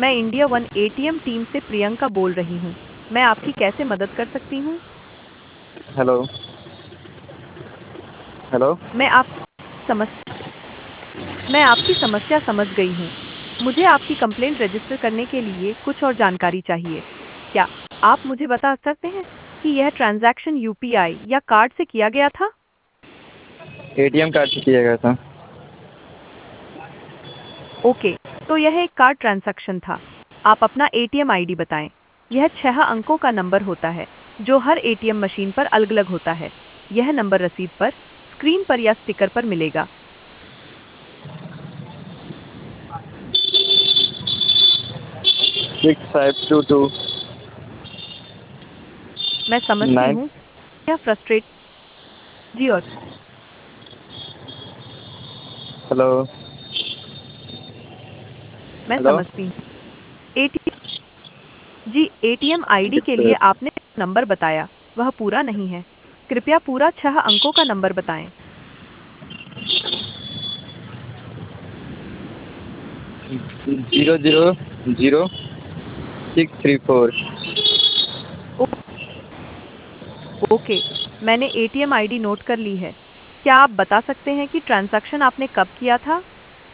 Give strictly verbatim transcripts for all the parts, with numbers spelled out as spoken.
मैं India One ATM team से प्रियंका बोल रही हूँ। मैं आपकी कैसे मदद कर सकती हूँ? हेलो। हेलो। मैं आप समझ मैं आपकी समस्या समझ गई हूँ। मुझे आपकी कंप्लेंट रजिस्टर करने के लिए कुछ और जानकारी चाहिए। क्या आप मुझे बता सकते हैं कि यह ट्रांजैक्शन यूपीआई या कार्ड से किया गया था? एटीएम कार्ड से किया गया था। ओके, तो यह एक कार्ड ट्रांजैक्शन था। आप अपना एटीएम आईडी बताएं। यह छह अंकों का नंबर होता है, जो हर एटीएम मशीन पर अलग-अलग होता है। यह नंबर रसीद पर, स्क्रीन पर या स्टिकर पर मिलेगा। सिक्स फाइव टू टू मैं समझती नाइन। हूँ, यह फ्रस्ट्रेट जी और हेलो। मैं हेलो। समझती हूँ। एटीएम जी, एटीएम आईडी के लिए किस आपने नंबर बताया, वह पूरा नहीं है। कृपया पूरा छह अंकों का नंबर बताएं। Zero zero zero six three four. Oh, okay, मैंने एटीएम आईडी नोट कर ली है। क्या आप बता सकते हैं कि ट्रांजैक्शन आपने कब किया था?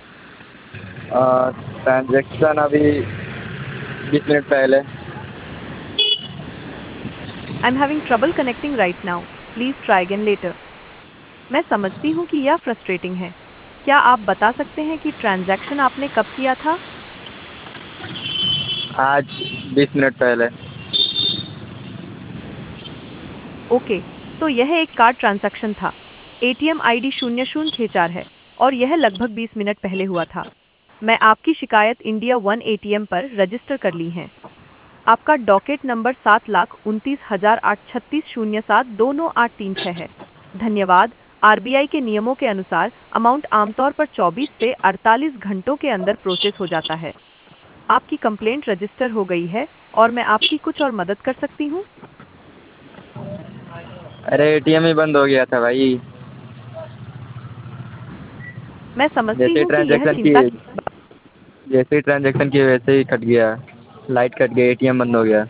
ट्रांजेक्शन अभी बीस मिनट पहले। I am having trouble connecting right now. Please try again later. मैं समझती हूँ कि यह फ्रस्ट्रेटिंग है। क्या आप बता सकते हैं कि ट्रांजैक्शन आपने कब किया था? आज बीस मिनट पहले। ओके, तो यह एक कार्ड ट्रांजैक्शन था। एटीएम आईडी शून्य शून्य छह चार है और यह लगभग बीस मिनट पहले हुआ था। मैं आपकी शिकायत इंडिया वन एटीएम पर रजिस्टर कर ली है। आपका डॉकेट नंबर सात लाख उनतीस हजार आठ छत्तीस शून्य सात दो नौ आठ तीन छह है। धन्यवाद। आरबीआई के नियमों के अनुसार अमाउंट आमतौर पर चौबीस से अड़तालीस घंटों के अंदर प्रोसेस हो जाता है। आपकी कंप्लेंट रजिस्टर हो गई है और मैं आपकी कुछ और मदद कर सकती हूँ? अरे एटीएम ही बंद हो गया था भाई। मैं समझती जैसे ही हूँ कि यह ट्रांजेक्शन चिंता किए की जैसे ही ट्रांजेक्शन किए वैसे ही कट गया। लाइट कट गई, एटीएम बंद हो गया।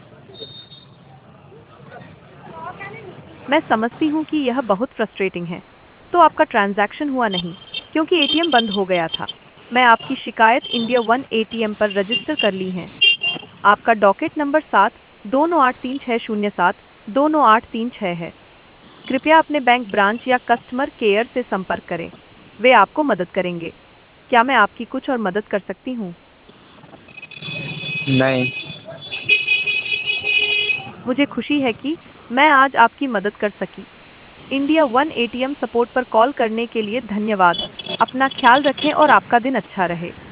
मैं समझती हूँ कि यह बहुत फ्रस्ट्रेटिंग है। तो आपका ट्रांजैक्शन हुआ नहीं, क्योंकि एटीएम बंद हो गया था। मैं आपकी शिकायत इंडिया वन एटीएम पर रजिस्टर कर ली है। आपका डॉकेट नंबर सात दो नौ आठ तीन छः शून्य सात दो नौ आठ तीन छः है। कृपया अपने बैंक ब्रांच या कस्टमर केयर से संपर्क करें। वे आपको मदद करेंगे। क्या मैं आपकी कुछ और मदद कर सकती हूँ? नहीं। मुझे खुशी है कि मैं आज आपकी मदद कर सकी। इंडिया वन एटीएम सपोर्ट पर कॉल करने के लिए धन्यवाद। अपना ख्याल रखें और आपका दिन अच्छा रहे।